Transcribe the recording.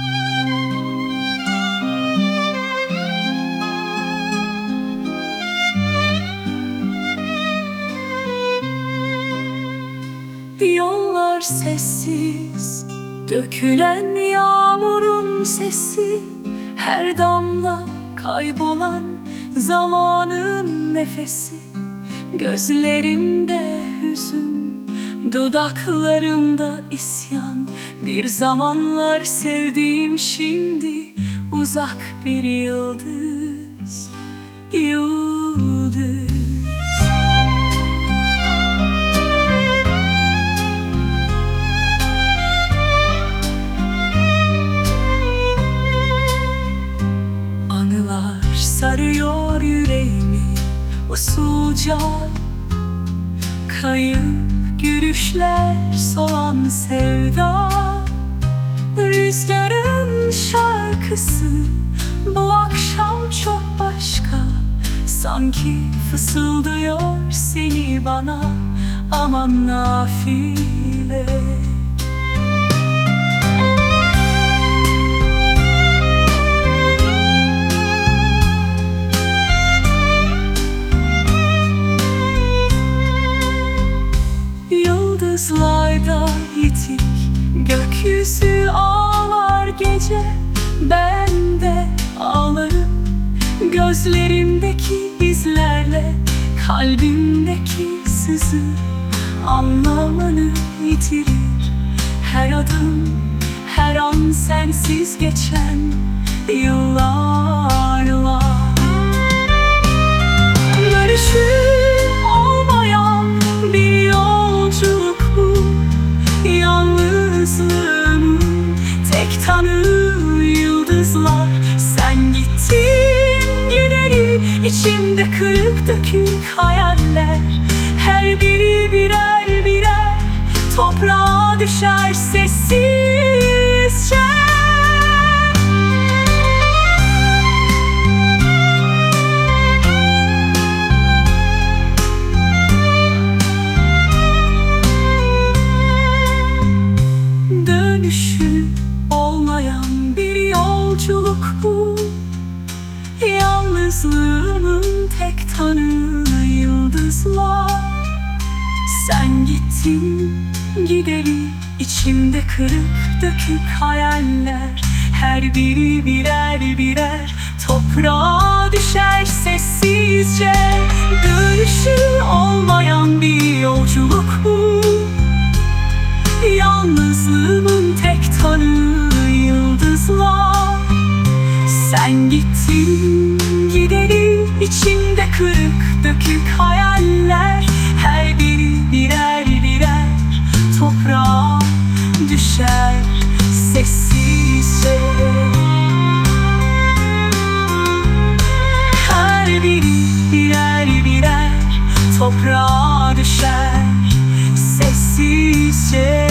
Yollar sessiz, dökülen yağmurun sesi, her damla kaybolan zamanın nefesi. Gözlerimde hüzün, dudaklarımda isyan. Bir zamanlar sevdiğim şimdi uzak bir yıldız, yıldız. Anılar sarıyor yüreğimi usulca, kayıp gülüşler, solan sevda. Rüzgarın şarkısı bu akşam çok başka, sanki fısıldıyor seni bana, aman nafile. Yıldızlarda yitik, gökyüzü ağlar gece. Ben de ağlarım gözlerimdeki izlerle, kalbimdeki sızı anlamını yitirir. Her adım, her an sensiz geçen yıllarla. Dönüşü olmayan bir yolculuk bu, yalnızlığımın tek tanığı yıldızlar. Sen gittin gideri, içimde kırık dökük hayaller. Her biri birer birer toprağa düşer sessizce. Dönüşü olmayan bir yolculuk bu, yalnızlığımın tek tanığı yıldızlar. Sen gittin gideri, içimde kırık dökük hayaller. Her biri birer birer toprağa düşer sessizce. Dönüşü olmayan bir yolculuk bu, yalnızlığımın tek tanığı yıldızlar. Sen gittin gideri, içimde kırık dökük hayaller. Her biri birer birer toprağa düşer sessizce. Her biri birer birer toprağa düşer sessizce.